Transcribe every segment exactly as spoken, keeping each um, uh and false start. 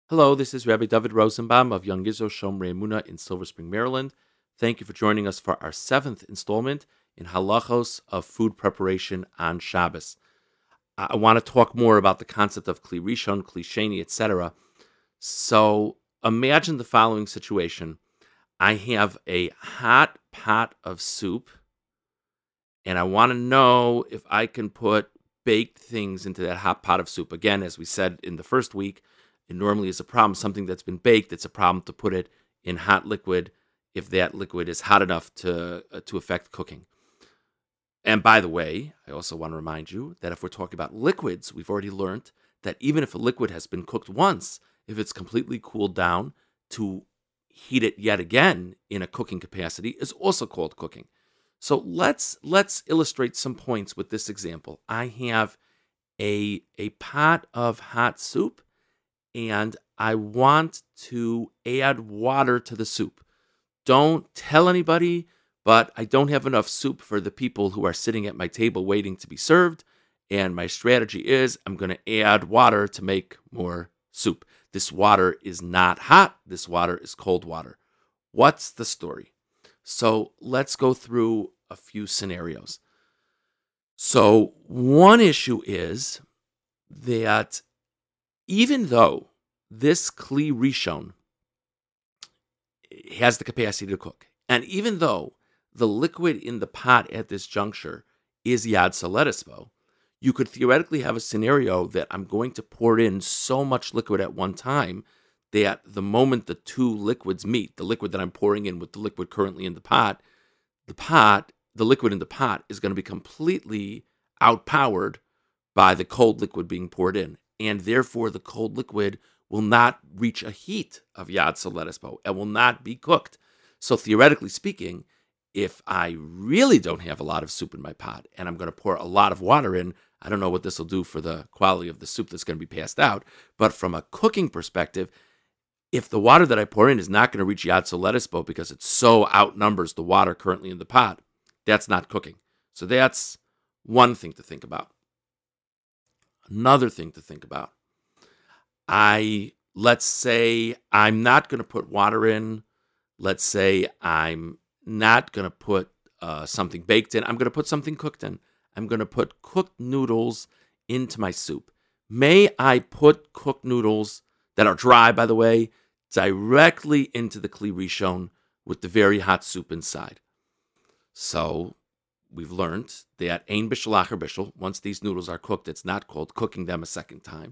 Hello, this is Rabbi David Rosenbaum of Young Israel Shomrei Emunah in Silver Spring, Maryland. Thank you for joining us for our seventh installment in Halachos of food preparation on Shabbos. I, I want to talk more about the concept of Kli Rishon, Kli Sheni, et cetera. So imagine the following situation. I have a hot pot of soup, and I want to know if I can put baked things into that hot pot of soup. Again, as we said in the first week, it normally is a problem. Something that's been baked, it's a problem to put it in hot liquid if that liquid is hot enough to uh, to affect cooking. And by the way, I also want to remind you that if we're talking about liquids, we've already learned that even if a liquid has been cooked once, if it's completely cooled down, to heat it yet again in a cooking capacity is also called cooking. So let's let's illustrate some points with this example. I have a a pot of hot soup, and I want to add water to the soup. Don't tell anybody, but I don't have enough soup for the people who are sitting at my table waiting to be served. And my strategy is I'm going to add water to make more soup. This water is not hot. This water is cold water. What's the story? So let's go through a few scenarios. So one issue is that even though this Kli Rishon has the capacity to cook, and even though the liquid in the pot at this juncture is Yad Soletispo, you could theoretically have a scenario that I'm going to pour in so much liquid at one time that the moment the two liquids meet, the liquid that I'm pouring in with the liquid currently in the pot, the pot, the liquid in the pot is going to be completely outpowered by the cold liquid being poured in. And therefore, the cold liquid will not reach a heat of Yad Soletispo and will not be cooked. So theoretically speaking, if I really don't have a lot of soup in my pot and I'm going to pour a lot of water in, I don't know what this will do for the quality of the soup that's going to be passed out. But from a cooking perspective, if the water that I pour in is not going to reach Yad Soletispo because it so outnumbers the water currently in the pot, that's not cooking. So that's one thing to think about. Another thing to think about. I, let's say I'm not going to put water in. Let's say I'm not going to put uh, something baked in. I'm going to put something cooked in. I'm going to put cooked noodles into my soup. May I put cooked noodles that are dry, by the way, directly into the Kli Rishon with the very hot soup inside? So we've learned that ein bishul acher bishul, once these noodles are cooked, it's not called cooking them a second time.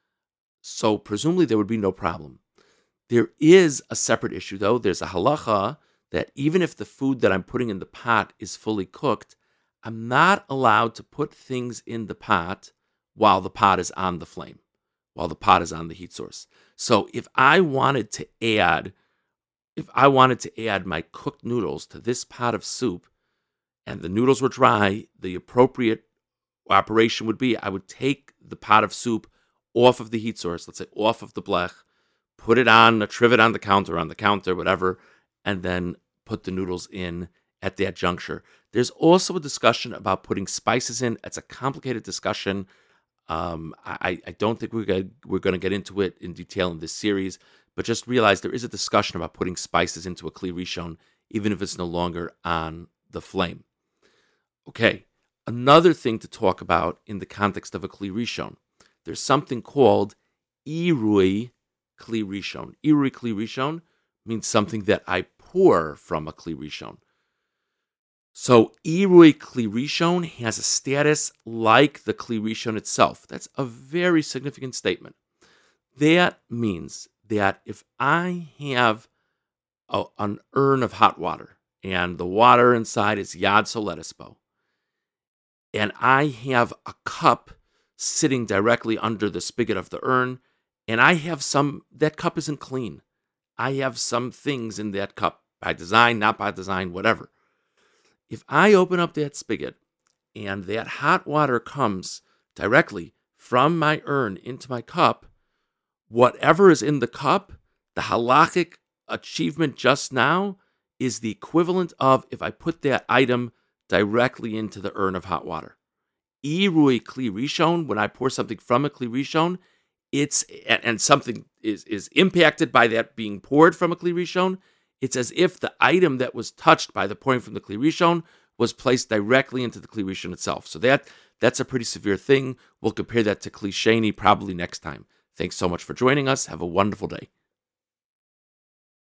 So presumably there would be no problem. There is a separate issue, though. There's a halacha that even if the food that I'm putting in the pot is fully cooked, I'm not allowed to put things in the pot while the pot is on the flame, while the pot is on the heat source. So if I wanted to add, if I wanted to add my cooked noodles to this pot of soup, and the noodles were dry, the appropriate operation would be I would take the pot of soup off of the heat source, let's say off of the blech, put it on a trivet on the counter, on the counter, whatever, and then put the noodles in at that juncture. There's also a discussion about putting spices in. It's a complicated discussion. Um, I, I don't think we're gonna, we're going to get into it in detail in this series, but just realize there is a discussion about putting spices into a Kli Rishon, even if it's no longer on the flame. Okay, another thing to talk about in the context of a Kli Rishon. There's something called Irui Kli Rishon. Irui Kli Rishon means something that I pour from a Kli Rishon. So Irui Kli Rishon has a status like the Kli Rishon itself. That's a very significant statement. That means that if I have a, an urn of hot water and the water inside is Yad Soletispo, and I have a cup sitting directly under the spigot of the urn, and I have some, that cup isn't clean. I have some things in that cup, by design, not by design, whatever. If I open up that spigot and that hot water comes directly from my urn into my cup, whatever is in the cup, the halachic achievement just now is the equivalent of if I put that item directly into the urn of hot water. Irui Kli Rishon, when I pour something from a Kli Rishon, it's, and, and something is is impacted by that being poured from a Kli Rishon, it's as if the item that was touched by the pouring from the Kli Rishon was placed directly into the Kli Rishon itself. So that that's a pretty severe thing. We'll compare that to Kli Sheni probably next time. Thanks so much for joining us. Have a wonderful day.